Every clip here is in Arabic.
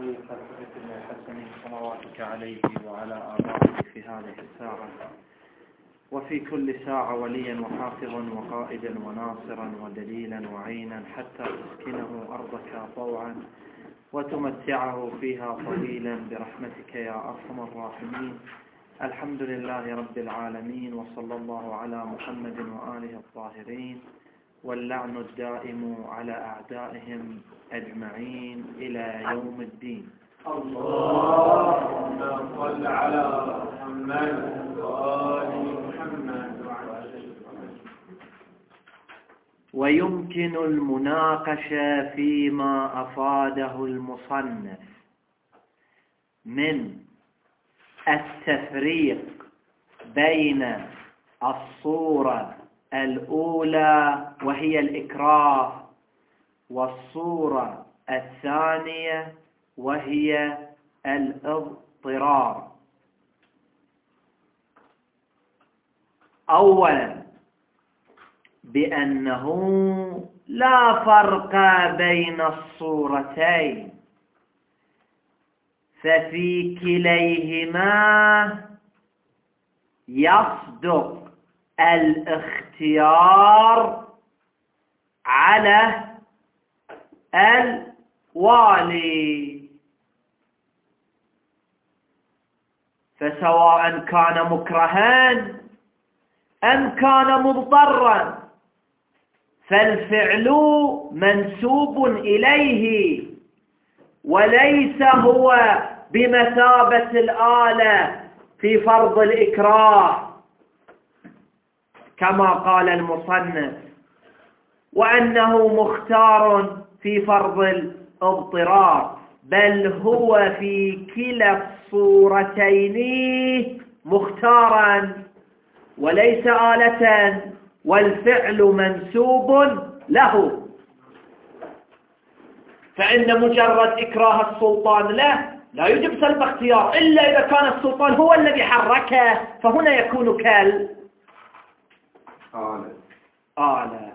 الخليفة الحسن صلواتك عليه وعلى آبائه في هذه الساعة وفي كل ساعة وليا وحافظا وقائدا وناصرا ودليلا وعينا حتى تسكنه أرضك طوعا وتمتعه فيها طويلا برحمتك يا أرحم الراحمين. الحمد لله رب العالمين، وصلى الله على محمد وآله الطاهرين، واللعن الدائم على أعدائهم أجمعين إلى يوم الدين. اللهم صل على محمد وآل محمد. ويمكن المناقشة فيما أفاده المصنف من التفريق بين الصورة الأولى وهي الإكراه والصورة الثانية وهي الاضطرار. أولا بأنه لا فرق بين الصورتين، ففي كليهما يصدق الاختيار على الوالي، فسواء كان مكرها أم كان مضطرا فالفعل منسوب إليه وليس هو بمثابة الآلة في فرض الإكراه كما قال المصنف، وأنه مختار في فرض الاضطرار، بل هو في كلا الصورتين مختارا وليس آلة، والفعل منسوب له. فإن مجرد إكراه السلطان له لا يجب سلب اختيار إلا إذا كان السلطان هو الذي حركه، فهنا يكون آلة.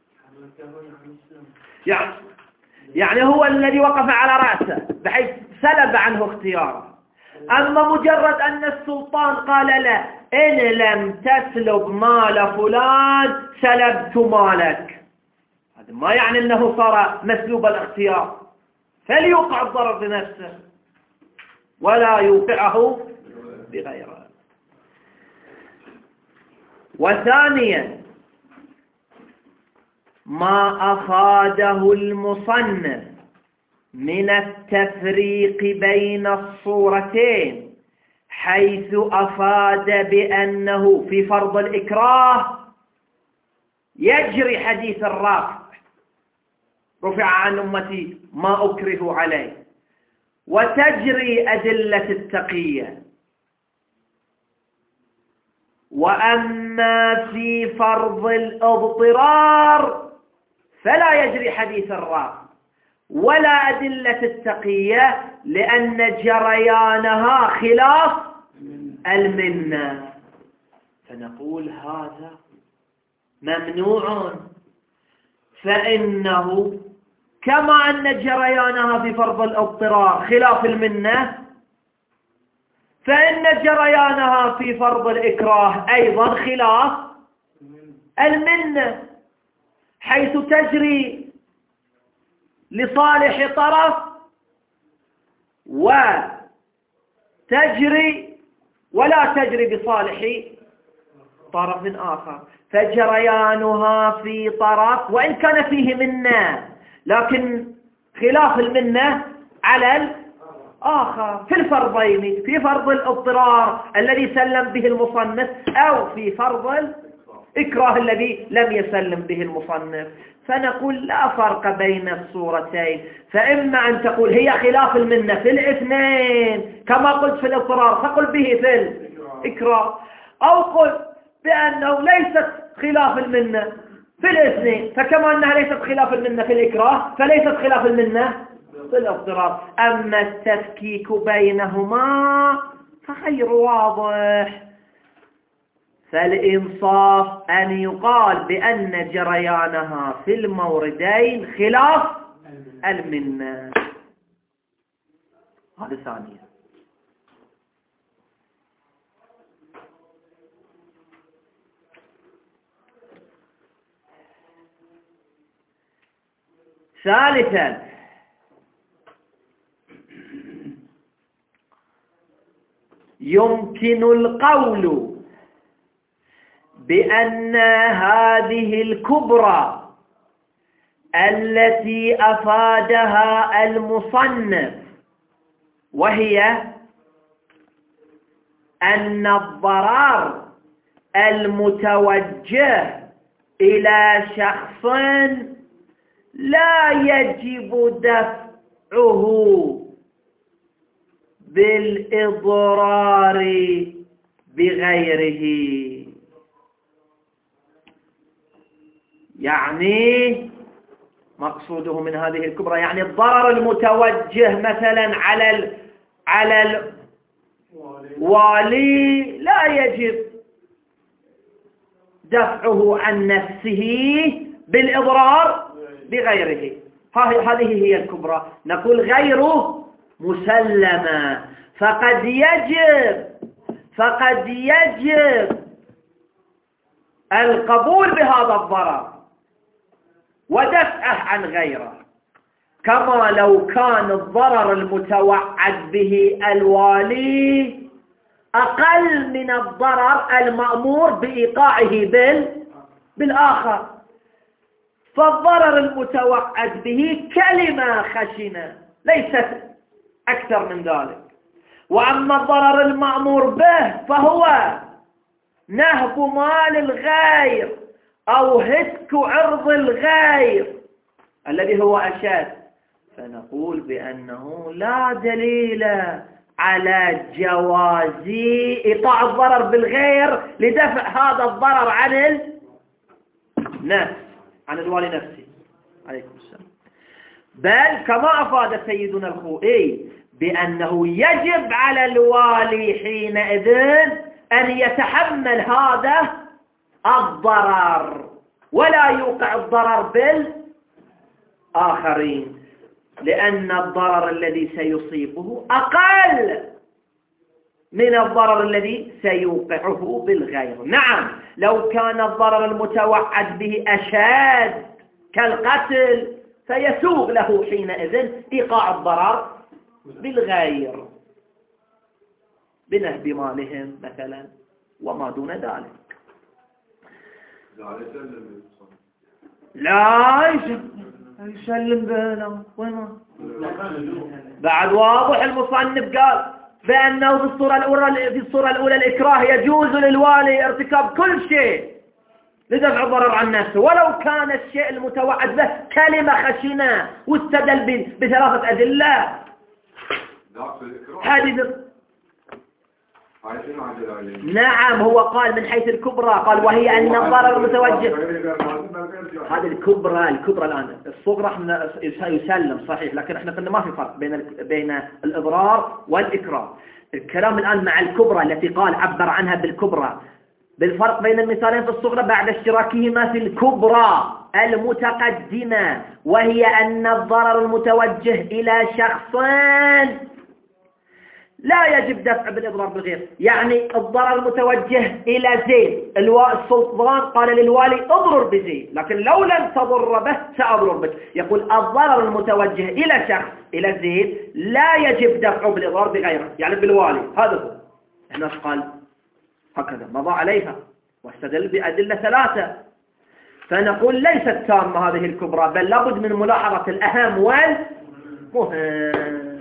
يعني هو الذي وقف على رأسه بحيث سلب عنه اختياره. أما مجرد أن السلطان قال له إن لم تسلب مال فلان سلبت مالك، هذا ما يعني أنه صار مسلوب الاختيار، فليوقع الضرر بنفسه ولا يوقعه بغيره. وثانيا ما أفاده المصنف من التفريق بين الصورتين، حيث أفاد بأنه في فرض الإكراه يجري حديث الرافع رفع عن أمتي ما أكره عليه، وتجري أدلة التقية. وأما في فرض الاضطرار فلا يجري حديث الرافع ولا أدلة التقية، لأن جريانها خلاف المنة، فنقول هذا ممنوع. فإنه كما أن جريانها في فرض الاضطرار خلاف المنة، فإن جريانها في فرض الإكراه أيضا خلاف المنة، حيث تجري لصالح طرف وتجري ولا تجري بصالح طرف آخر، فجريانها في طرف وإن كان فيه منة لكن خلاف المنة على الآخر في الفرضين، في فرض الاضطرار الذي سلم به المصنف أو في فرض الإكراه الذي لم يسلم به المصنف. فنقول لا فرق بين الصورتين، فإما أن تقول هي خلاف المنة في الاثنين كما قلت في الاضطرار فقل به في الإكراه، أو قل بأنه ليست خلاف المنة في الاثنين، فكما أنها ليست خلاف المنة في الإكراه فليست خلاف المنة في الاضطرار. أما التفكيك بينهما فغير واضح، فالإنصاف أن يقال بأن جريانها في الموردين خلاف المنة. هذا ثانيا. ثالثا يمكن القول بأن هذه الكبرى التي أفادها المصنف وهي أن الضرر المتوجه إلى شخص لا يجب دفعه بالإضرار بغيره. يعني مقصوده من هذه الكبرى يعني الضرر المتوجه مثلا على الوالي لا يجب دفعه عن نفسه بالإضرار بغيره. هذه هي الكبرى. نقول غيره مسلمة، فقد يجب القبول بهذا الضرر ودفعه عن غيره، كما لو كان الضرر المتوعد به الوالي أقل من الضرر المأمور بإيقاعه بالآخر. فالضرر المتوعد به كلمة خشنة ليست أكثر من ذلك، وأما الضرر المأمور به فهو نهب مال الغير أو هتك عرض الغير الذي هو أشد. فنقول بأنه لا دليل على جواز إيقاع الضرر بالغير لدفع هذا الضرر عن النفس، عن الوالي نفسه عليكم السلام، بل كما أفاد سيدنا الخوئي بأنه يجب على الوالي حينئذ أن يتحمل هذا الضرر ولا يوقع الضرر بالآخرين، لأن الضرر الذي سيصيبه أقل من الضرر الذي سيوقعه بالغير. نعم، لو كان الضرر المتوعد به أشد كالقتل فيسوغ له حينئذ إيقاع الضرر بالغير بنهب مالهم مثلا وما دون ذلك. لا يسلم بنا وين بعد واضح. المصنف قال بأنه في الصورة الأولى الإكراه يجوز للوالي ارتكاب كل شيء لدفع الضرر عن نفسه ولو كان الشيء المتوعد به كلمة خشنة، واستدل بثلاثة أدلة. نعم، هو قال من حيث الكبرى، قال وهي أن الضرر المتوجه. هذه الكبرى الآن الصغرى احنا يسلم صحيح، لكن احنا قلنا ما في فرق بين الإضرار والإكراه. الكلام الآن مع الكبرى التي قال عبر عنها بالكبرى، بالفرق بين المثالين في الصغرى بعد اشتراكهما في الكبرى المتقدمة، وهي أن الضرر المتوجه إلى شخصين لا يجب دفع بالإضرار بالغير. يعني الضرر المتوجه إلى زيد، السلطان قال للوالي اضرر بزيد، لكن لو لم تضر به سأضرر بك. يقول الضرر المتوجه إلى شخص إلى زيد لا يجب دفعه بالإضرار بغيره، يعني بالوالي. هذا هو. هنا قال هكذا مضى عليها واستدل بأدلة ثلاثة. فنقول ليست تامة هذه الكبرى، بل لابد من ملاحظة الأهم والمهم.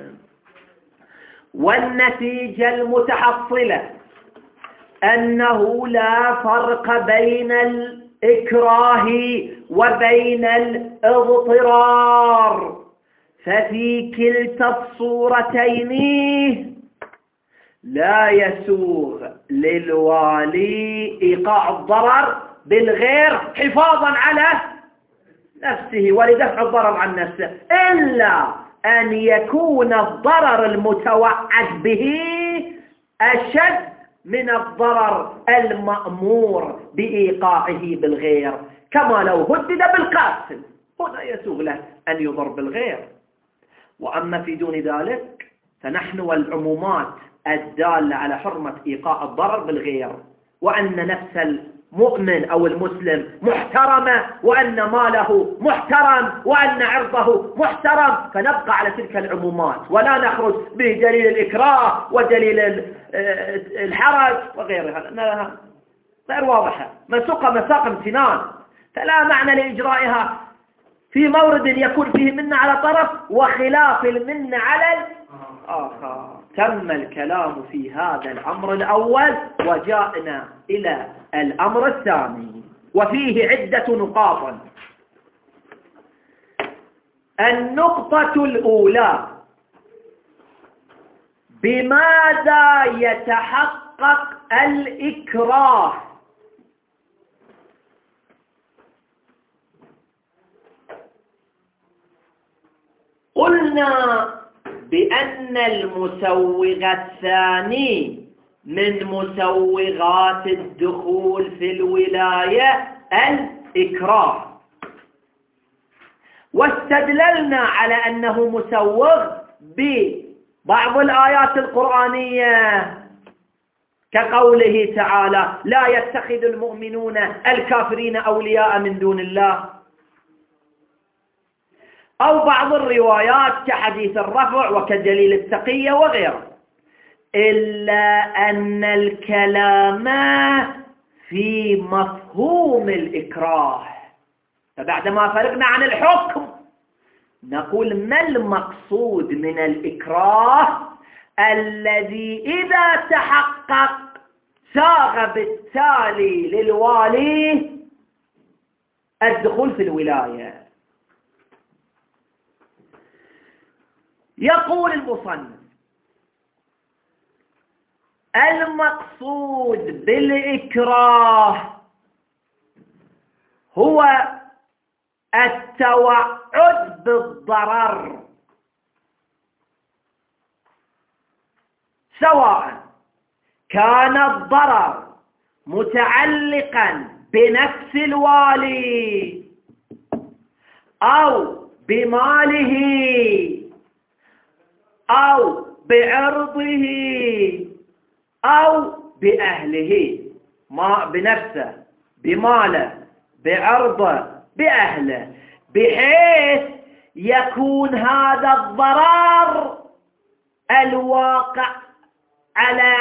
والنتيجة المتحصلة أنه لا فرق بين الإكراه وبين الاضطرار، ففي كلتا الصورتين لا يسوغ للوالي إيقاع الضرر بالغير حفاظا على نفسه ولدفع الضرر عن نفسه، إلا أن يكون الضرر المتوعد به أشد من الضرر المأمور بإيقاعه بالغير، كما لو هدد بالقتل، هنا يسوغ له أن يضر بالغير. وأما في دون ذلك فنحن والعمومات الدالة على حرمة إيقاع الضرر بالغير، وأن نفس المؤمن أو المسلم محترمة، وأن ماله محترم، وأن عرضه محترم، فنبقى على تلك العمومات ولا نخرج بدليل الإكراه ودليل الحرج وغيرها، لأنها غير واضحة مسوقة مساق امتنان، فلا معنى لإجرائها في مورد يكون فيه منة على طرف وخلاف المنة على الآخر. تم الكلام في هذا الأمر الأول، وجاءنا إلى الأمر الثاني وفيه عدة نقاط. النقطة الأولى: بماذا يتحقق الإكراه؟ قلنا بأن المسوغ الثاني من مسوغات الدخول في الولاية الإكراه، واستدللنا على أنه مسوغ ببعض الآيات القرآنية كقوله تعالى: لا يتخذ المؤمنون الكافرين أولياء من دون الله، أو بعض الروايات كحديث الرفع وكدليل التقية وغيره، إلا أن الكلام في مفهوم الإكراه. فبعدما فرقنا عن الحكم نقول: ما المقصود من الإكراه الذي إذا تحقق ساغ بالتالي للوالي الدخول في الولاية؟ يقول المصنف: المقصود بالإكراه هو التوعد بالضرر، سواء كان الضرر متعلقا بنفس الوالي أو بماله أو بعرضه أو بأهله، ما بنفسه بماله بعرضه بأهله، بحيث يكون هذا الضرر الواقع على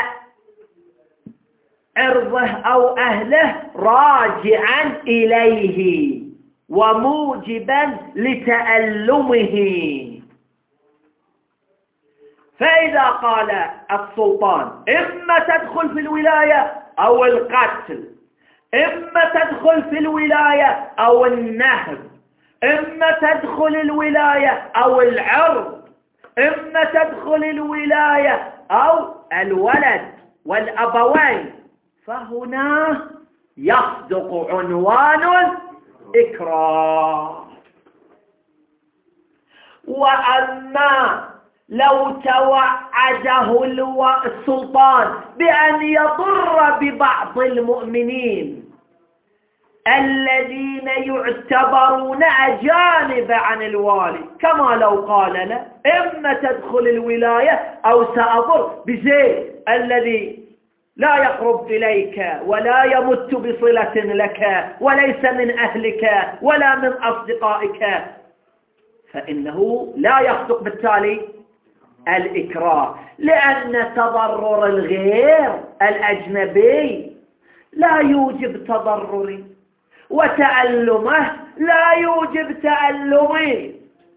عرضه أو أهله راجعا إليه وموجبا لتألمه. فإذا قال السلطان: إما تدخل في الولاية أو القتل، إما تدخل في الولاية أو النهب، إما تدخل الولاية أو العرض، إما تدخل الولاية أو الولد والأبوين، فهنا يصدق عنوان الإكراه. وأما لو توعده السلطان بأن يضر ببعض المؤمنين الذين يعتبرون أجانب عن الوالي، كما لو قال له: إما تدخل الولاية أو سأضر بزيد الذي لا يقرب إليك ولا يمت بصلة لك وليس من أهلك ولا من أصدقائك، فإنه لا يصدق بالتالي الإكراه، لأن تضرر الغير الأجنبي لا يوجب تضرري، وتألمه لا يوجب تألمي،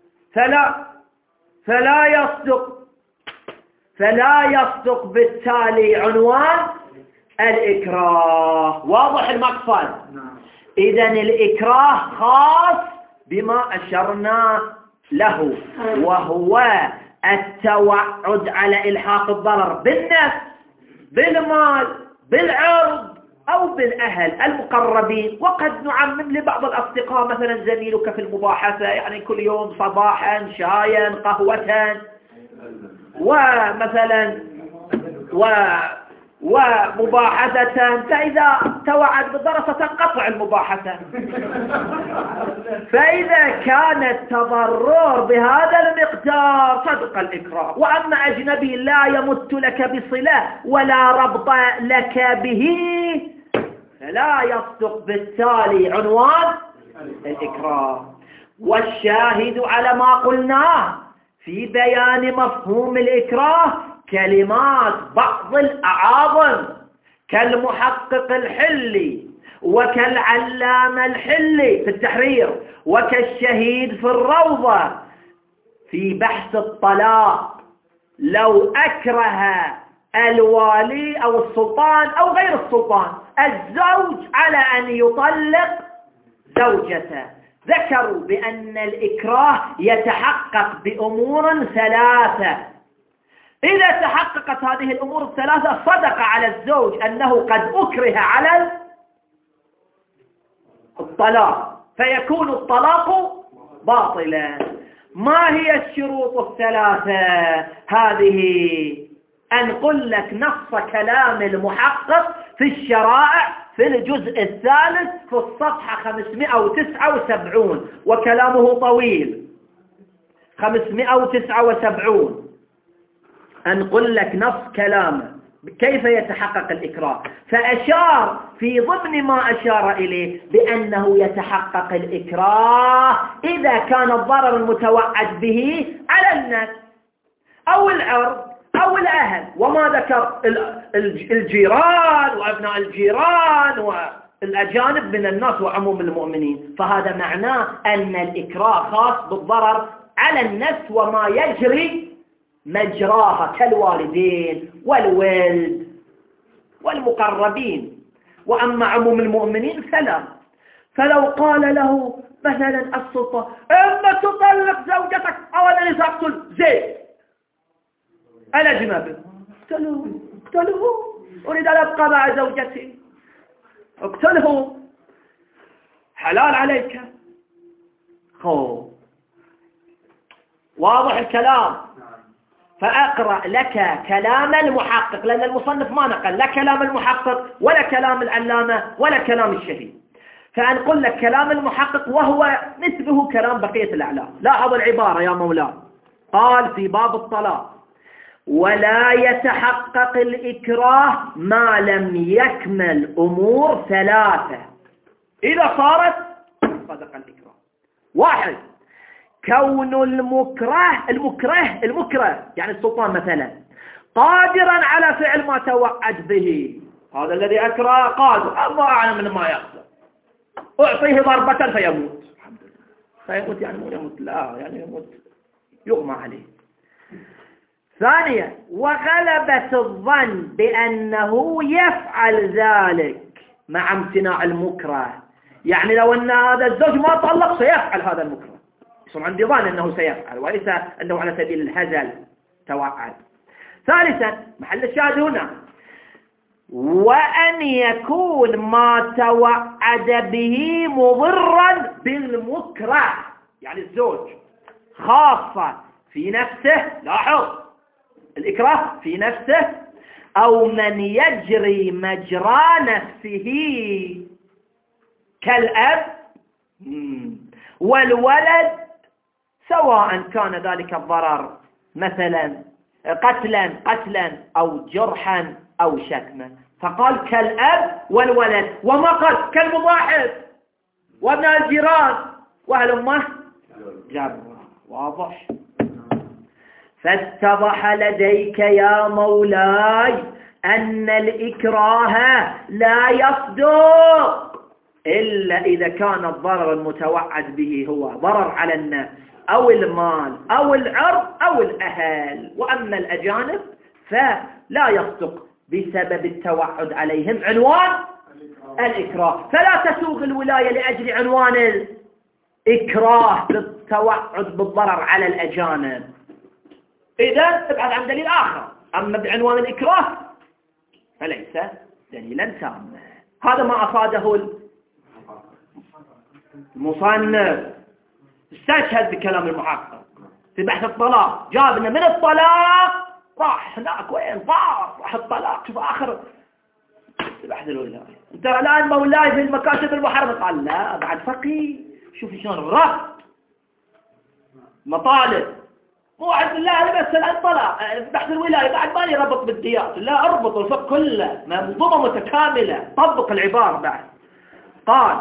فلا يصدق بالتالي عنوان الإكراه. واضح المقصد؟ إذن الإكراه خاص بما أشرنا له، وهو التوعد على إلحاق الضرر بالنفس بالمال بالعرض أو بالأهل المقربين. وقد نعمم لبعض الأصدقاء، مثلا زميلك في المباحثة، يعني كل يوم صباحا شايا قهوة، ومثلا ومباحثة، فإذا توعد بالضرر ستنقطع المباحثة. فإذا كان التضرر بهذا المقدار صدق الإكراه. وأما أجنبي لا يمت لك بصلة ولا ربط لك به فلا يصدق بالتالي عنوان الإكراه. والشاهد على ما قلناه في بيان مفهوم الإكراه كلمات بعض الأعاظم كالمحقق الحلي وكالعلامة الحلي في التحرير وكالشهيد في الروضة في بحث الطلاق. لو أكره الوالي أو السلطان أو غير السلطان الزوج على أن يطلق زوجته، ذكروا بأن الإكراه يتحقق بأمور ثلاثة. إذا تحققت هذه الأمور الثلاثة صدق على الزوج أنه قد أكره على الطلاق، فيكون الطلاق باطلا. ما هي الشروط الثلاثة هذه؟ أنقل لك نص كلام المحقق في الشرائع في الجزء الثالث في الصفحة 579، وكلامه طويل 579. أنقل لك نص كلامه كيف يتحقق الإكراه، فأشار في ضمن ما أشار إليه بأنه يتحقق الإكراه إذا كان الضرر المتوعد به على النفس أو العرض أو الأهل، وما ذكر الجيران وأبناء الجيران والأجانب من الناس وعموم المؤمنين، فهذا معناه أن الإكراه خاص بالضرر على النفس وما يجري مجراها كالوالدين والولد والمقربين. وأما عموم المؤمنين فلو قال له مثلا السلطان إما تطلق زوجتك أو أنا سأقتل زيد الأجنبي، اقتله، أريد أن أبقى مع زوجتي، اقتله، حلال عليك. واضح الكلام؟ فأقرأ لك كلام المحقق، لأن المصنف ما نقل لا كلام المحقق ولا كلام العلامة ولا كلام الشهيد، فأنقل لك كلام المحقق وهو مثله كلام بقية الأعلام. لاحظ العبارة يا مولاي، قال في باب الطلاق: ولا يتحقق الإكراه ما لم يكمل أمور ثلاثة. إذا صارت صدق الإكراه: 1. كون المكره يعني السلطان مثلا قادرا على فعل ما توعد به، هذا الذي أكره قادر، الله أعلم من ما يقصد، أعطيه ضربة فيموت. فيموت يعني مو يموت، لا يعني يموت يغمى عليه. 2. وغلبة الظن بأنه يفعل ذلك مع امتناع المكره، يعني لو أن هذا الزوج ما طلق سيفعل هذا المكره، يصير عندي ظن أنه سيفعل وليس أنه على سبيل الهزل توعد. 3. محل الشاهد هنا: وأن يكون ما توعد به مضرا بالمكره، يعني الزوج خاصة في نفسه، لاحظ الإكراه في نفسه أو من يجري مجرى نفسه كالأب والولد، سواء كان ذلك الضرر مثلا قتلا أو جرحا أو شتما. فقال كالأب والولد، وما قال كالمضاحف وابناء الجيران وهلمه جابر. واضح؟ فاتضح لديك يا مولاي أن الإكراه لا يصدق إلا إذا كان الضرر المتوعد به هو ضرر على النفس أو المال أو العرض أو الأهل. وأما الأجانب فلا يصدق بسبب التوعد عليهم عنوان الإكراه. فلا تسوغ الولاية لأجل عنوان الإكراه بالتوعد بالضرر على الأجانب، إذا ابحث عن دليل آخر. أما بعنوان الإكراه فليس دليلا تاما. هذا ما أفاده المصنف، استشهد بكلام المحقق في بحث الطلاق، جابنا من الطلاق راح هناك وين طار راح الطلاق. شوف آخر بحث الولاية، أنت الآن مولاي في المكاتب المحرمة. قال لا بعد فقيه. شوف شلون ربط مطالب، مو عند الله بس الآن طلع بحث الولاية بعد ما يربط بالديات، لا اربط الفقه كله منظومة متكاملة، طبق العبارة بعد. قال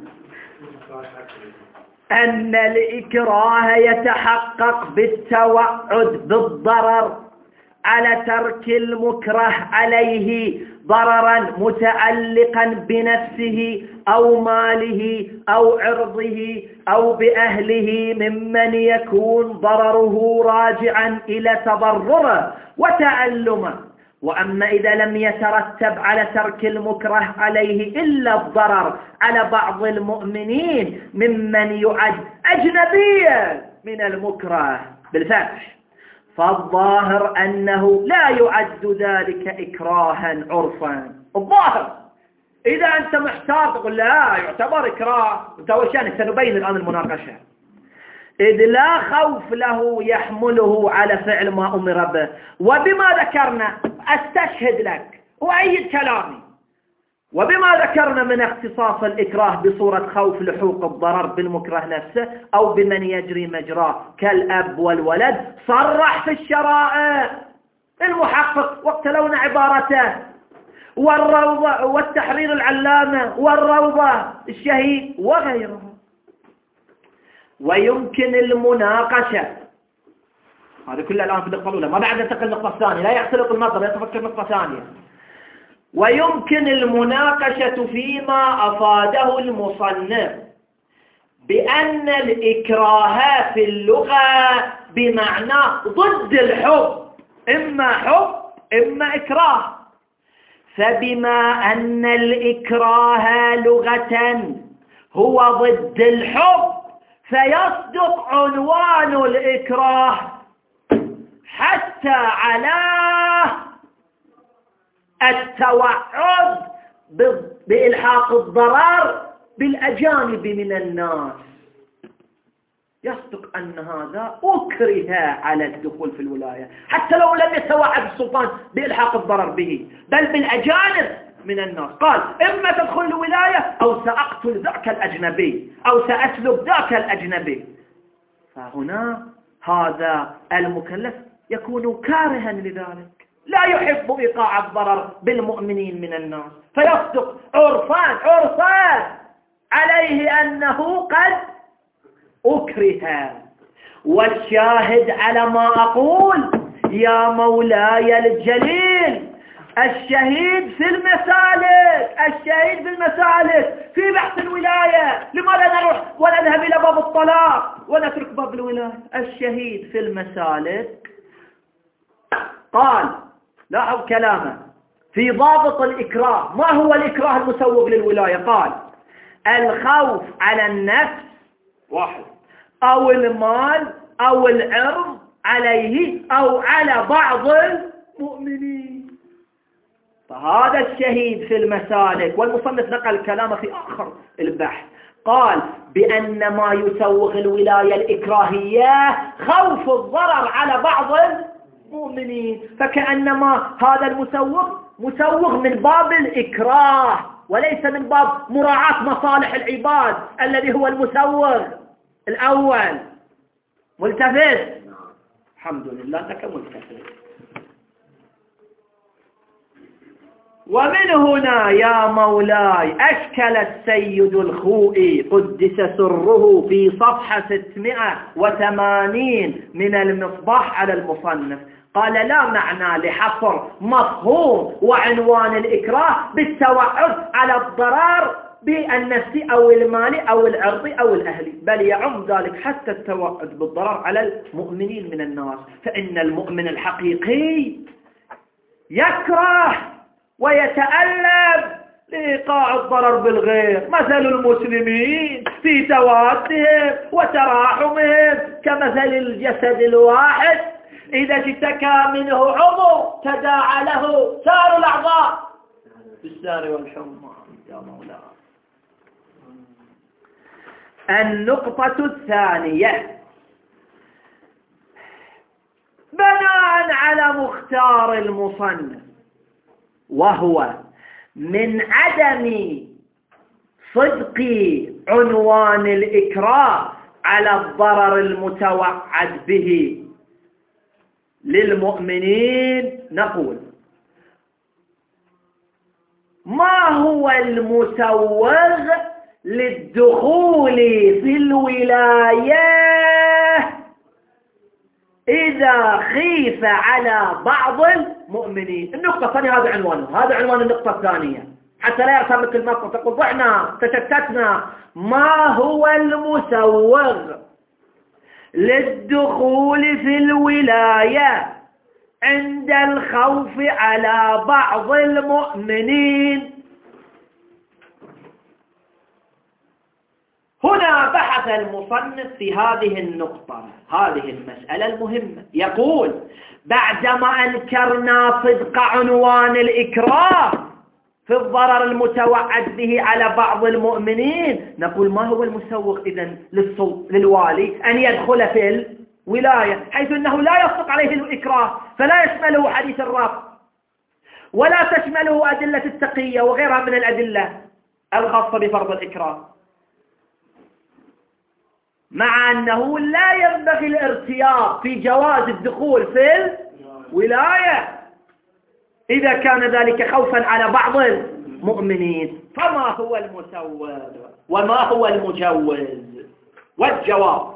أن الإكراه يتحقق بالتوعد بالضرر على ترك المكره عليه ضررا متعلقا بنفسه أو ماله أو عرضه أو بأهله ممن يكون ضرره راجعا إلى تضرره وتعلمه. وأما إذا لم يترتب على ترك المكره عليه إلا الضرر على بعض المؤمنين ممن يعد أجنبيا من المكره بالفتح، فالظاهر أنه لا يعد ذلك إكراها عرفا. الظاهر إذا أنت محتار تقول لا يعتبر إكراه، وشان سنبين الآن المناقشة. إذ لا خوف له يحمله على فعل ما أمر به. وبما ذكرنا أستشهد لك وأيد كلامي، وبما ذكرنا من اختصاص الإكراه بصورة خوف لحوق الضرر بالمكره نفسه أو بمن يجري مجراه كالأب والولد، صرح في الشرائع المحقق واقتلون عبارته والروضة والتحرير العلامة والروضة الشهيد وغيره. ويمكن المناقشة، هذا كله الآن في النقطة الأولى، ما بعد ننتقل النقطة الثانية، لا يختلط النظر يتفكر نقطة ثانية. ويمكن المناقشة فيما أفاده المصنف بأن الإكراه في اللغة بمعنى ضد الحب، إما حب إما إكراه. فبما أن الإكراه لغة هو ضد الحب، فيصدق عنوان الإكراه حتى على التوعد بإلحاق الضرر بالأجانب من الناس. يصدق أن هذا أكره على الدخول في الولاية حتى لو لم يتوعد السلطان بإلحاق الضرر به، بل بالأجانب من الناس. قال إما تدخل الولاية أو سأقتل ذاك الأجنبي أو سأسلب ذاك الأجنبي. فهنا هذا المكلف يكون كارها لذلك، لا يحب إيقاع الضرر بالمؤمنين من الناس، فيصدق عرفان عليه أنه قد أكره. والشاهد على ما أقول يا مولاي الجليل الشهيد في المسالك في بحث الولاية. لماذا نروح ونذهب إلى باب الطلاق ونترك باب الولاية؟ الشهيد في المسالك قال، لاحظ كلامه في ضابط الإكراه. ما هو الإكراه المسوغ للولاية؟ قال الخوف على النفس واحد، أو المال أو العرض عليه أو على بعض المؤمنين. فهذا الشهيد في المسالك، والمصنف نقل كلامه في آخر البحث، قال بأن ما يسوغ الولاية الإكراهية خوف الضرر على بعض المؤمنين، فكأنما هذا مسوغ من باب الإكراه وليس من باب مراعاة مصالح العباد الذي هو المسوغ الأول. ملتفت؟ الحمد لله أنك ملتفت. ومن هنا يا مولاي أشكل السيد الخوئي قدس سره في صفحة 680 من المصباح على المصنف، قال لا معنى لحصر مفهوم وعنوان الإكراه بالتوعد على الضرر بالنفس أو المال أو العرض أو الأهلي، بل يعم ذلك حتى التوعد بالضرر على المؤمنين من الناس. فإن المؤمن الحقيقي يكره ويتألم لإيقاع الضرر بالغير، مثل المسلمين في توادهم وتراحمهم كمثل الجسد الواحد إذا اشتكى منه عضو تداعى له سائر الأعضاء بالسهر والحمى. يا مولاي النقطة الثانية، بناء على مختار المصنف، وهو من عدم صدق عنوان الإكراه على الضرر المتوعد به للمؤمنين، نقول: ما هو المسوغ للدخول في الولاية إذا خيف على بعض المؤمنين؟ النقطة الثانية هذا عنوانه، هذا عنوان النقطة الثانية، حتى لا يرتبك المقطع تقول ضعنا تشتتنا. ما هو المسوغ للدخول في الولاية عند الخوف على بعض المؤمنين؟ هنا بحث المصنف في هذه النقطة، هذه المسألة المهمة. يقول: بعدما أنكرنا صدق عنوان الإكراه في الضرر المتوعد به على بعض المؤمنين، نقول: ما هو المسوغ إذن للوالي أن يدخل في الولاية، حيث أنه لا يصدق عليه الإكراه، فلا يشمله حديث الرفض ولا تشمله أدلة التقية وغيرها من الأدلة الخاصة بفرض الإكراه، مع أنه لا ينبغي الارتياب في جواز الدخول في الولاية إذا كان ذلك خوفا على بعض المؤمنين. فما هو المسوغ وما هو المجوز؟ والجواب: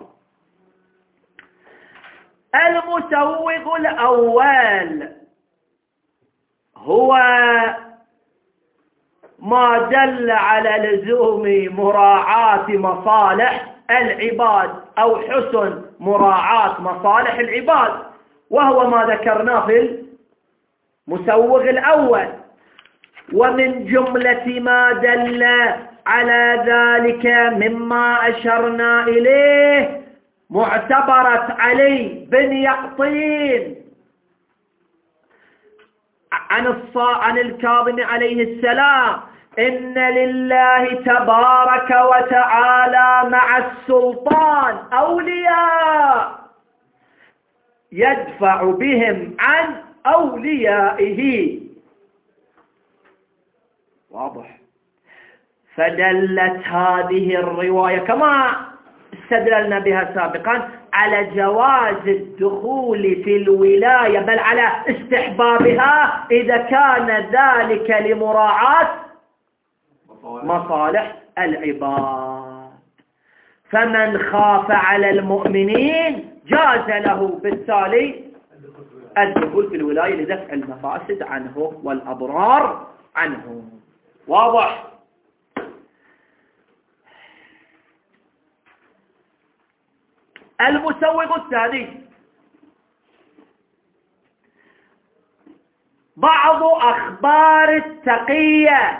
المسوغ الأول هو ما دل على لزوم مراعاة مصالح العباد أو حسن مراعاة مصالح العباد، وهو ما ذكرناه في المسوغ الأول. ومن جملة ما دل على ذلك مما أشرنا إليه معتبرة علي بن يقطين عن الكاظم عليه السلام: إن لله تبارك وتعالى مع السلطان أولياء يدفع بهم عن أوليائه. واضح. فدلت هذه الرواية كما استدللنا بها سابقا على جواز الدخول في الولاية، بل على استحبابها إذا كان ذلك لمراعاة مصالح العباد. فمن خاف على المؤمنين جاز له بالتالي الدخول في الولاية لدفع المفاسد عنه والأضرار عنه. واضح. المسوغ الثاني: بعض أخبار التقية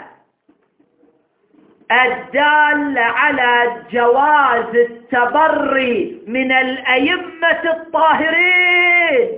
الدالة على جواز التبري من الأئمة الطاهرين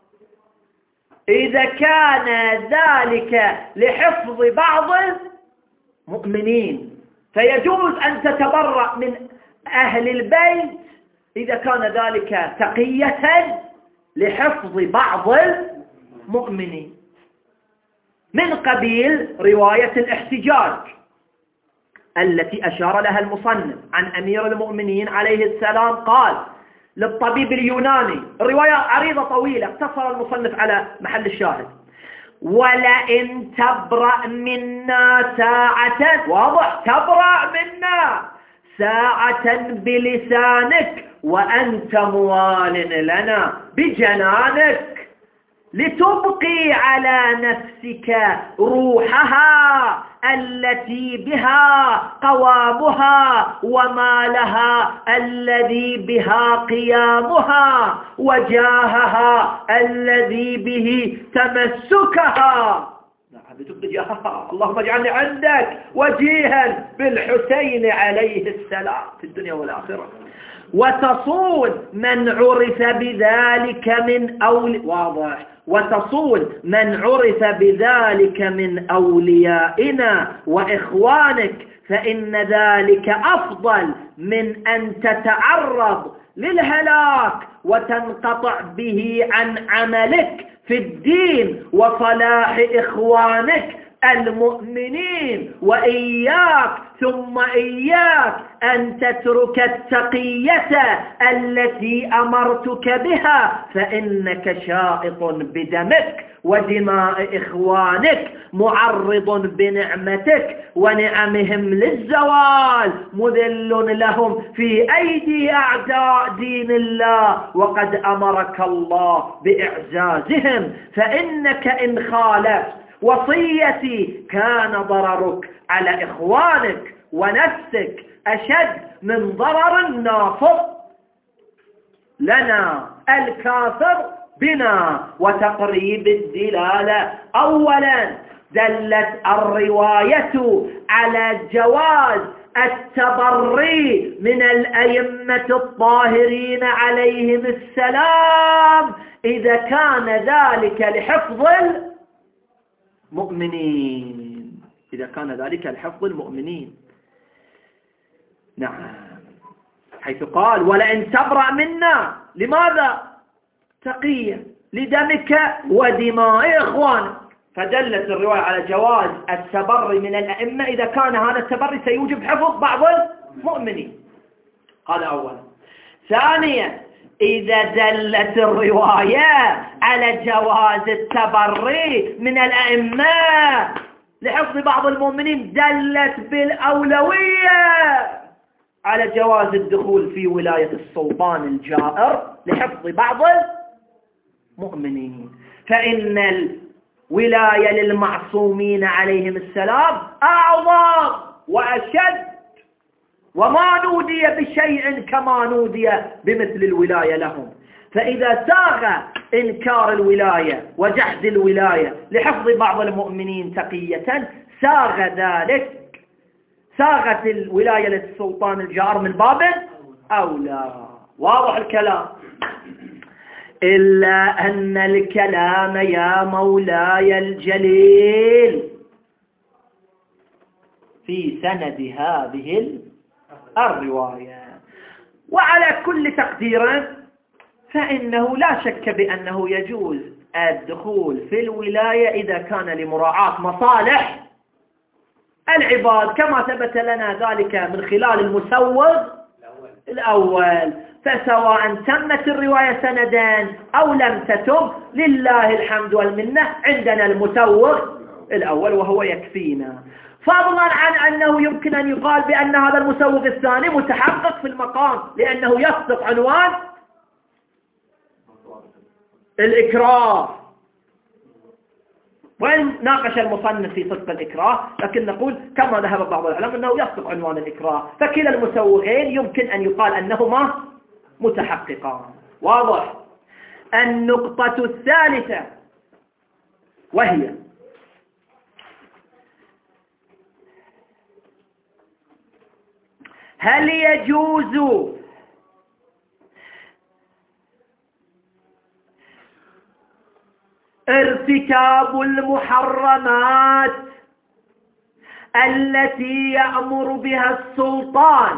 إذا كان ذلك لحفظ بعض المؤمنين، فيجوز أن تتبرأ من أهل البيت إذا كان ذلك تقية لحفظ بعض المؤمنين، من قبيل رواية الاحتجاج التي أشار لها المصنف عن أمير المؤمنين عليه السلام، قال للطبيب اليوناني، الرواية عريضة طويلة اقتصر المصنف على محل الشاهد: ولئن تبرأ منا ساعة، واضح، تبرأ منا ساعة بلسانك وأنت موال لنا بجنانك، لتبقي على نفسك روحها التي بها قوامها ومالها الذي بها قيامها وجاهها الذي به تمسكها. اللهم اجعلني عندك وجيها بالحسين عليه السلام في الدنيا والآخرة. وتصون من عرف بذلك من واضح، وتصون من عرف بذلك من أوليائنا وإخوانك، فإن ذلك أفضل من أن تتعرض للهلاك وتنقطع به عن عملك، في الدين وصلاح إخوانك المؤمنين، وإياك ثم إياك أن تترك التقية التي أمرتك بها، فإنك شائط بدمك ودماء إخوانك، معرض بنعمتك ونعمهم للزوال، مذل لهم في أيدي أعداء دين الله، وقد أمرك الله بإعزازهم، فإنك إن خالفت وصيتي كان ضررك على إخوانك ونفسك أشد من ضرر الناصر لنا الكافر بنا. وتقريب الدلالة: أولا دلت الرواية على جواز التبري من الأئمة الطاهرين عليهم السلام إذا كان ذلك لحفظ المؤمنين، إذا كان ذلك لحفظ المؤمنين. نعم، حيث قال: ولئن تبرأ منا، لماذا؟ تقية لدمك ودماء إخوانك. فدلت الرواية على جواز التبري من الأئمة إذا كان هذا التبري سيوجب حفظ بعض المؤمنين. هذا أولا. ثانيا، إذا دلت الرواية على جواز التبري من الأئمة لحفظ بعض المؤمنين، دلت بالأولوية على جواز الدخول في ولاية السلطان الجائر لحفظ بعض المؤمنين، فإن الولاية للمعصومين عليهم السلام أعظم وأشد، وما نودي بشيء كما نودي بمثل الولاية لهم. فإذا ساغ إنكار الولاية وجحد الولاية لحفظ بعض المؤمنين تقية، ساغت الولاية للسلطان الجائر من باب أولى. واضح الكلام؟ إلا أن الكلام يا مولاي الجليل في سند هذه الرواية، وعلى كل تقدير فإنه لا شك بأنه يجوز الدخول في الولاية إذا كان لمراعاة مصالح العباد، كما ثبت لنا ذلك من خلال المسوغ الأول. فسواء تمت الرواية سندا أو لم تتم، لله الحمد والمنة، عندنا المسوغ الأول وهو يكفينا، فضلا عن أنه يمكن أن يقال بأن هذا المسوغ الثاني متحقق في المقام، لأنه يصدق عنوان الإكراه، وإن ناقش المصنف في صدق الإكراه، لكن نقول كما ذهب بعض العلماء أنه يصدق عنوان الإكراه، فكلا المسوغين يمكن أن يقال أنهما متحققان. واضح؟ النقطة الثالثة وهي هل يجوز ارتكاب المحرمات التي يأمر بها السلطان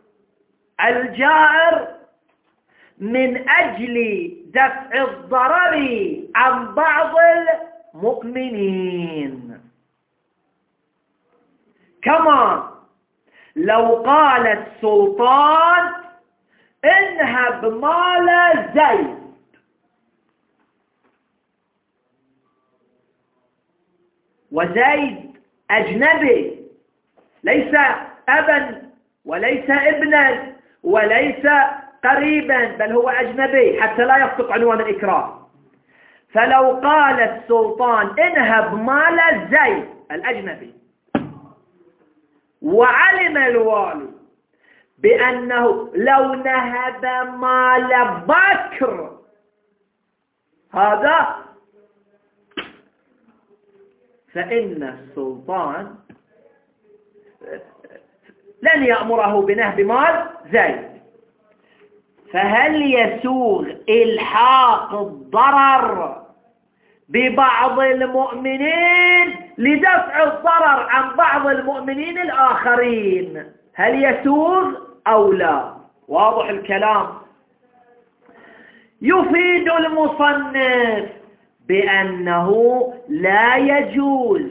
الجائر من أجل دفع الضرر عن بعض المؤمنين، كما لو قال السلطان: انهب مال زيد، وزيد أجنبي ليس أبا وليس ابنا وليس قريبا، بل هو أجنبي حتى لا يصدق عنوان الإكراه. فلو قال السلطان: انهب مال زيد الأجنبي، وعلم الوالي بأنه لو نهب مال بكر هذا، فإن السلطان لن يأمره بنهب مال زيد. فهل يسوغ إلحاق الضرر ببعض المؤمنين لدفع الضرر عن بعض المؤمنين الآخرين؟ هل يسوغ أو لا؟ واضح الكلام؟ يفيد المصنف بأنه لا يجوز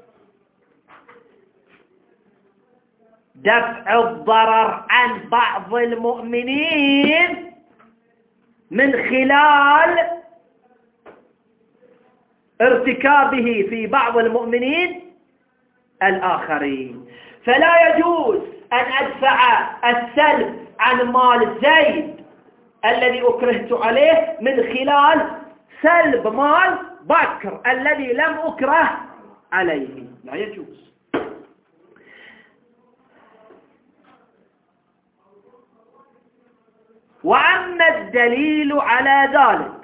دفع الضرر عن بعض المؤمنين من خلال ارتكابه في بعض المؤمنين الآخرين. فلا يجوز أن أدفع السلب عن مال زيد الذي أكرهت عليه من خلال سلب مال بكر الذي لم أكره عليه، لا يجوز. وأما الدليل على ذلك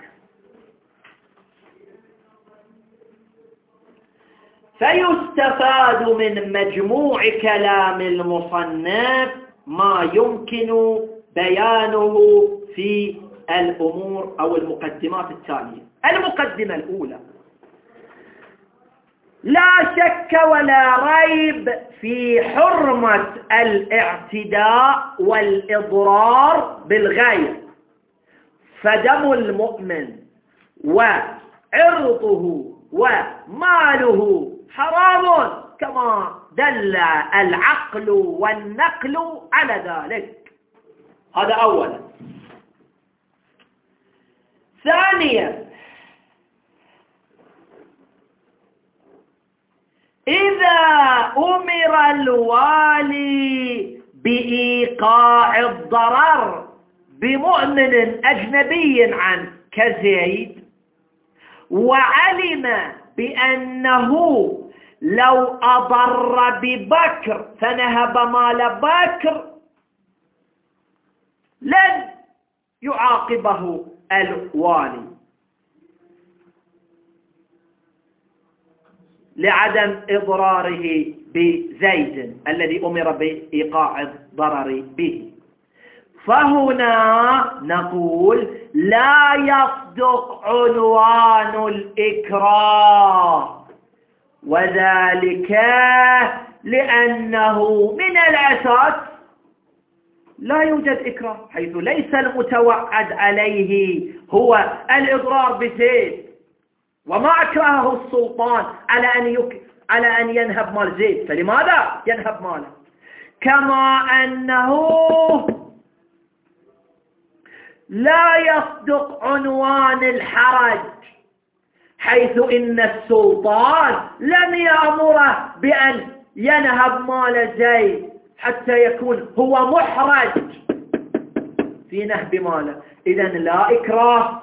فيستفاد من مجموع كلام المصنف ما يمكن بيانه في الأمور أو المقدمات التالية. المقدمة الأولى: لا شك ولا ريب في حرمة الاعتداء والإضرار بالغير، فدم المؤمن وعرضه وماله حرام كما دل العقل والنقل على ذلك. هذا أولا. ثانيا: إذا أمر الوالي بإيقاع الضرر بمؤمن أجنبي عنه كزيد، وعلم بأنه لو أضر ببكر فنهب مال بكر لن يعاقبه الوالي لعدم إضراره بزيد الذي أمر بإيقاع الضرر به، فهنا نقول لا يصدق عنوان الإكراه، وذلك لأنه من الأساس لا يوجد إكراه، حيث ليس المتوعد عليه هو الإضرار بزيد، وما أكرهه السلطان على أن ينهب مال زيد، فلماذا ينهب ماله؟ كما أنه لا يصدق عنوان الحرج، حيث إن السلطان لم يأمره بأن ينهب مال زيد حتى يكون هو محرج في نهب ماله. إذن لا إكراه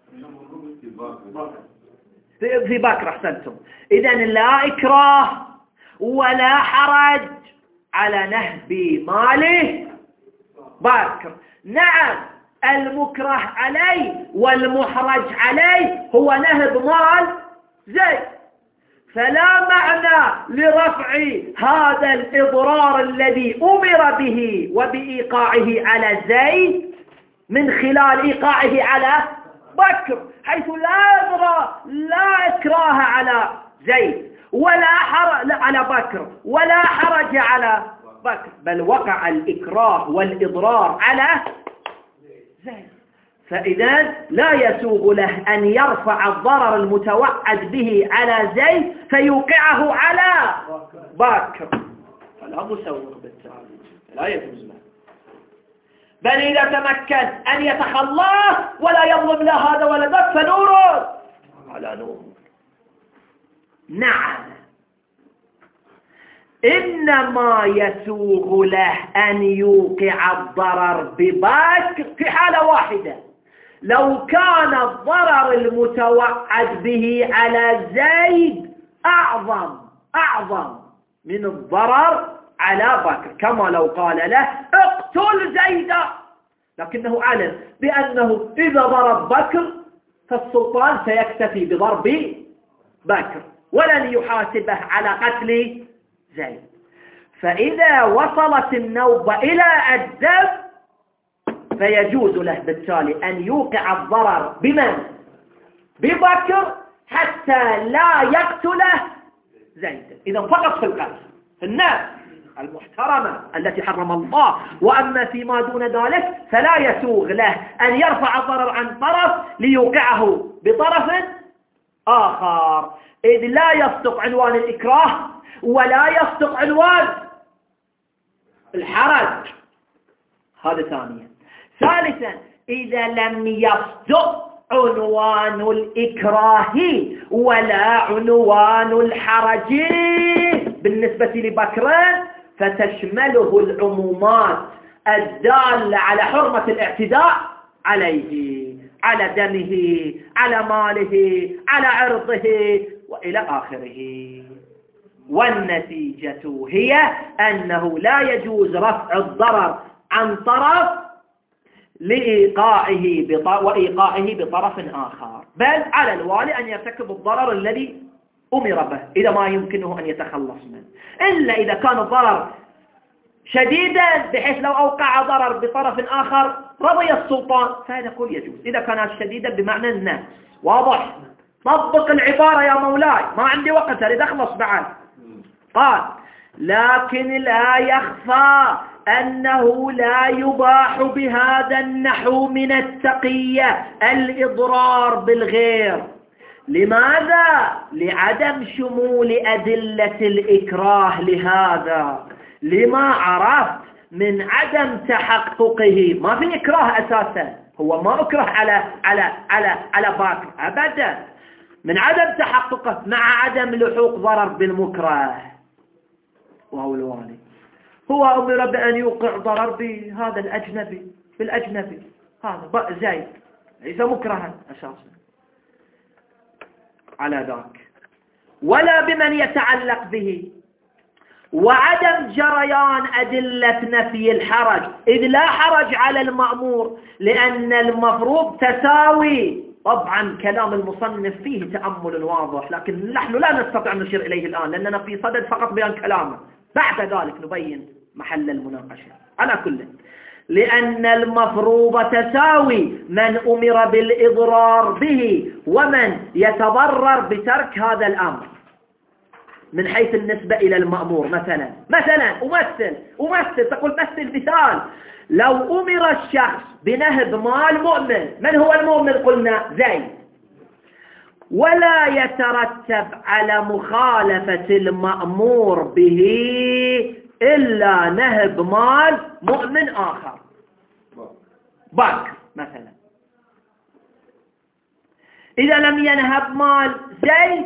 في بكر، أحسنتم. إذن لا إكراه ولا حرج على نهب ماله بكر. نعم، المكره عليه والمحرج عليه هو نهب مال زيد، فلا معنى لرفع هذا الإضرار الذي أمر به وبإيقاعه على زيد من خلال إيقاعه على بكر، حيث لا إكراه على زيد ولا حرج على بكر ولا حرج على بكر، بل وقع الإكراه والإضرار على زيد. فإذا لا يسوغ له أن يرفع الضرر المتوعد به على زيد فيوقعه على بكر، فلا مسوغ بالتالي، لا يجوز له، بل إذا تمكن أن يتخلاه ولا يظلم لا هذا ولا ذاك فنوره على نور. نعم، إنما يسوغ له أن يوقع الضرر ببكر في حالة واحدة: لو كان الضرر المتوعد به على زيد أعظم من الضرر على بكر، كما لو قال له اقتل زيدا، لكنه علم بأنه إذا ضرب بكر فالسلطان سيكتفي بضرب بكر ولن يحاسبه على قتل زيد. فإذا وصلت النوبة إلى الدم فيجوز له بالتالي أن يوقع الضرر بمن؟ ببكر، حتى لا يقتله زيد. إذا فقط في القتل، في الناس المحترمة التي حرم الله. وأما فيما دون ذلك فلا يسوغ له أن يرفع الضرر عن طرف ليوقعه بطرف آخر، إذ لا يصدق عنوان الإكراه ولا يصدق عنوان الحرج. هذا ثانيا. ثالثا، إذا لم يصدق عنوان الإكراه ولا عنوان الحرج بالنسبة لبكر، فتشمله العمومات الدالة على حرمة الاعتداء عليه، على دمه، على ماله، على عرضه، وإلى آخره. والنتيجة هي أنه لا يجوز رفع الضرر عن طرف وإيقاعه بطرف آخر، بل على الوالي أن يرتكب الضرر الذي أمر به إذا ما يمكنه أن يتخلص منه، إلا إذا كان الضرر شديدا بحيث لو أوقع ضرر بطرف آخر رضي السلطان فنقول يجوز، إذا كان شديدا بمعنى النفس. واضح؟ طبق العبارة يا مولاي، ما عندي وقت أريد أخلص بعد. قال: لكن لا يخفى أنه لا يباح بهذا النحو من التقية الإضرار بالغير. لماذا؟ لعدم شمول أدلة الإكراه لهذا، لما عرفت من عدم تحققه. ما في إكراه أساسا، هو ما أكره على باكر أبدا، من عدم تحققه مع عدم لحوق ضرر بالمكره. وهو الوالي هو أمر بأن يوقع ضرر بهذا الأجنبي بالأجنبي، هذا زايد ليس مكرها أساسا على ذاك، ولا بمن يتعلق به. وعدم جريان أدلة نفي الحرج، إذ لا حرج على المأمور لأن المفروض تساوي. طبعا كلام المصنف فيه تأمل واضح، لكن نحن لا نستطيع أن نشير إليه الآن لأننا في صدد فقط بيان كلامه، بعد ذلك نبين محل المناقشة. على كل، لأن المفروض تساوي من أمر بالإضرار به ومن يتضرر بترك هذا الأمر من حيث النسبة إلى المأمور. مثلا أمثل تقول مثل مثال، لو أمر الشخص بنهب مال مؤمن، من هو المؤمن؟ قلنا زيد، ولا يترتب على مخالفة المأمور به إلا نهب مال مؤمن آخر، بكر مثلا. إذا لم ينهب مال زيد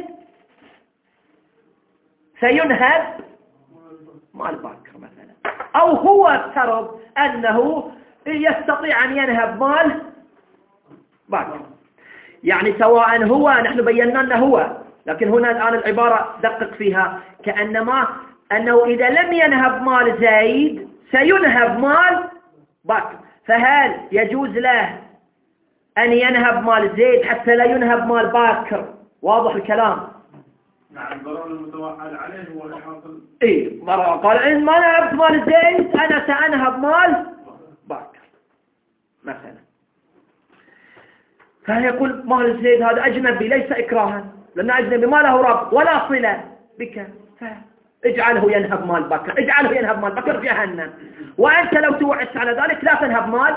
سينهب مال بكر مثلا، أو هو افترض أنه يستطيع أن ينهب مال بكر، يعني سواء هو، نحن بينا أنه هو، لكن هنا الآن العبارة دقق فيها، كأنما أنه إذا لم ينهب مال زيد سينهب مال بكر، فهل يجوز له أن ينهب مال زيد حتى لا ينهب مال بكر؟ واضح الكلام؟ نعم. الضرر المتوعد عليه هو الحاصل. إيه، قال إن ما نهبت مال زيد أنا سأنهب مال بكر مثلا. فيقول مال زيد هذا أجنبي ليس إكراها، لأن أجنبي ما له ربط ولا صلة بك، اجعله ينهب مال بكر، اجعله ينهب مال بكر جهنم. وأنت لو توعدت على ذلك لا تنهب مال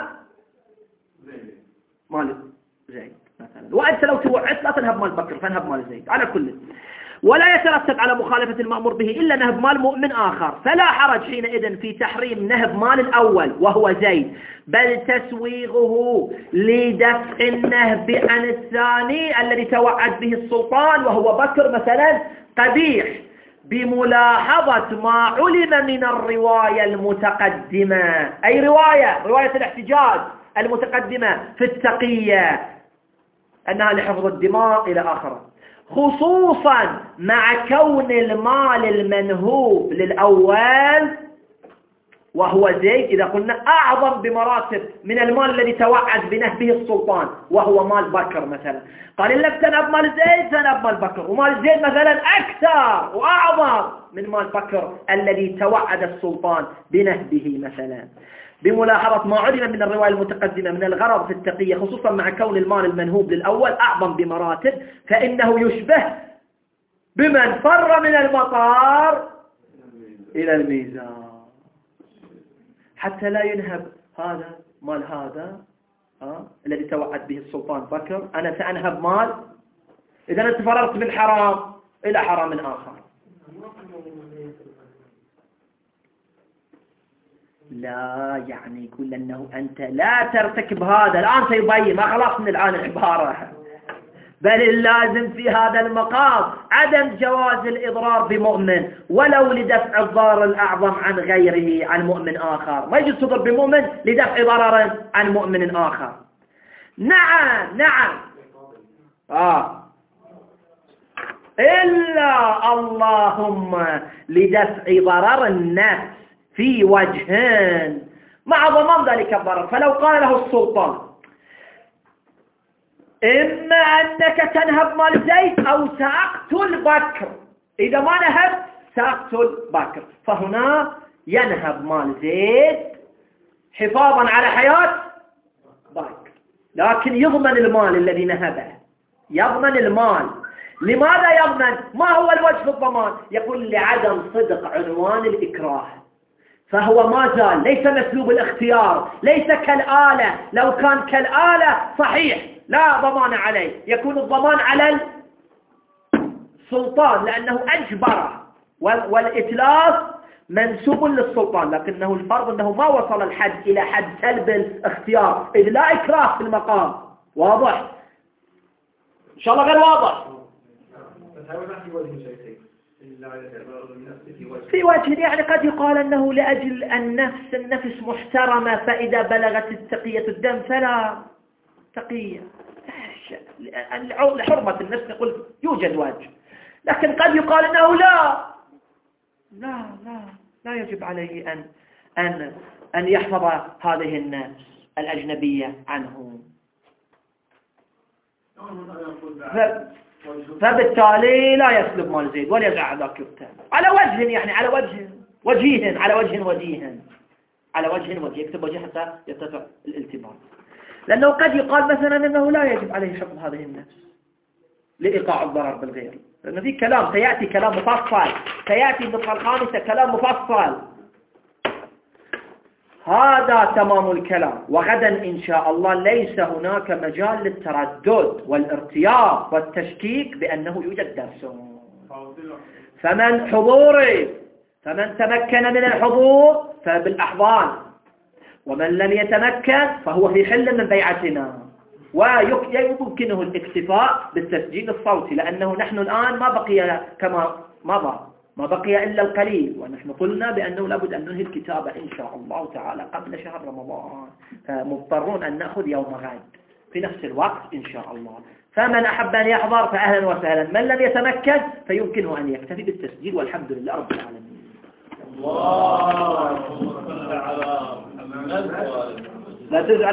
زيد مثلا، وأنت لو توعدت لا تنهب مال بكر فانهب مال زيد. على كل، ولا يترتب على مخالفة المأمور به إلا نهب مال مؤمن آخر، فلا حرج حينئذ في تحريم نهب مال الأول وهو زيد، بل تسويغه لدفع النهب عن الثاني الذي توعد به السلطان وهو بكر مثلا قبيح، بملاحظة ما علم من الرواية المتقدمة، أي رواية الاحتجاج المتقدمة في التقية أنها لحفظ الدماء إلى آخره، خصوصا مع كون المال المنهوب للأول وهو زيد إذا قلنا أعظم بمراتب من المال الذي توعد بنهبه السلطان وهو مال بكر مثلا. قال إن لك تنهب مال زيد تنهب مال بكر، ومال زيد مثلا أكثر وأعظم من مال بكر الذي توعد السلطان بنهبه مثلا، بملاحظة ما علم من الرواية المتقدمة من الغرض في التقية، خصوصا مع كون المال المنهوب للأول أعظم بمراتب، فإنه يشبه بمن فر من المطار إلى الميزان، حتى لا ينهب هذا مال هذا الذي توعد به السلطان بكر، أنا سأنهب مال إذا أنت فررت من حرام إلى حرام آخر. لا يعني يقول أنه أنت لا ترتكب هذا الآن سيبين، ما خلاص من الآن العبارة، بل اللازم في هذا المقام عدم جواز الإضرار بمؤمن ولو لدفع الضرر الأعظم عن غيره، عن مؤمن آخر. ما يجوز تضرب بمؤمن لدفع ضرر عن مؤمن آخر. نعم إلا اللهم لدفع ضرر النفس في وجهين مع ضمان ذلك الضرر. فلو قال له السلطان إما أنك تنهب مال زيد أو سأقتل بكر، إذا ما نهب سأقتل بكر، فهنا ينهب مال زيد حفاظا على حياة بكر، لكن يضمن المال الذي نهبه، يضمن المال. لماذا يضمن؟ ما هو الوجه في الضمان؟ يقول لعدم صدق عنوان الإكراه، فهو ما زال ليس مسلوب الاختيار، ليس كالآلة. لو كان كالآلة صحيح لا ضمان عليه، يكون الضمان على السلطان لأنه أجبره، والإتلاف منسوب للسلطان، لكنه الفرض أنه ما وصل الحد إلى حد سلب الاختيار، إذ لا إكراه في المقام. واضح؟ إن شاء الله غير واضح. في وجه يعني قد يقال أنه لأجل النفس محترمة، فإذا بلغت التقية الدم فلا تقية، لحرمة النفس نقول يوجد وجه. لكن قد يقال أنه لا يجب عليه أن يحفظ هذه النفس الأجنبية عنه. فبالتالي لا يسلب مال زيد ولا يدع ذاك يقتل على وجه، يعني على وجه وجيه، يكتب وجه حتى يتفع الالتباس. لأنه قد يقال مثلا أنه لا يجب عليه حفظ هذه النفس لإيقاع الضرر بالغير، لأنه في كلام سيأتي، كلام مفصل سيأتي النقطة الخامسة، كلام مفصل. هذا تمام الكلام. وغدا إن شاء الله ليس هناك مجال للتردد والارتياب والتشكيك بأنه يوجد درس. فمن تمكن من الحضور فبالأحضان، ومن لم يتمكن فهو في حل من بيعتنا، ويمكنه الاكتفاء بالتسجيل الصوتي، لأنه نحن الآن ما بقي كما مضى، ما بقي إلا القليل، ونحن قلنا بأنه لابد أن ننهي الكتابة إن شاء الله تعالى قبل شهر رمضان، فمضطرون أن نأخذ يوم غد في نفس الوقت إن شاء الله. فمن أحب أن يحضر فأهلا وسهلا، من لم يتمكن فيمكنه أن يكتفي بالتسجيل، والحمد لله رب العالمين. اللهم صل على محمد. لا تزعل.